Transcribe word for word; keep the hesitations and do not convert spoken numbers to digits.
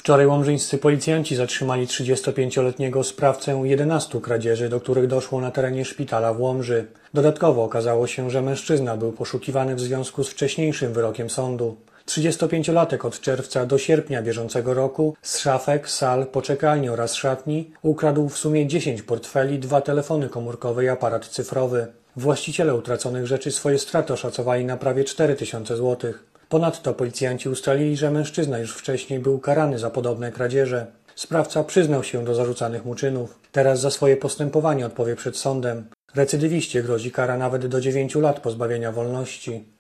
Wczoraj łomżyńscy policjanci zatrzymali trzydziestopięcioletniego sprawcę jedenastu kradzieży, do których doszło na terenie szpitala w Łomży. Dodatkowo okazało się, że mężczyzna był poszukiwany w związku z wcześniejszym wyrokiem sądu. trzydziestopięciolatek od czerwca do sierpnia bieżącego roku z szafek, sal, poczekalni oraz szatni ukradł w sumie dziesięć portfeli, dwa telefony komórkowe i aparat cyfrowy. Właściciele utraconych rzeczy swoje straty oszacowali na prawie cztery tysiące złotych. Ponadto policjanci ustalili, że mężczyzna już wcześniej był karany za podobne kradzieże. Sprawca przyznał się do zarzucanych mu czynów. Teraz za swoje postępowanie odpowie przed sądem. Recydywiście grozi kara nawet do dziewięciu lat pozbawienia wolności.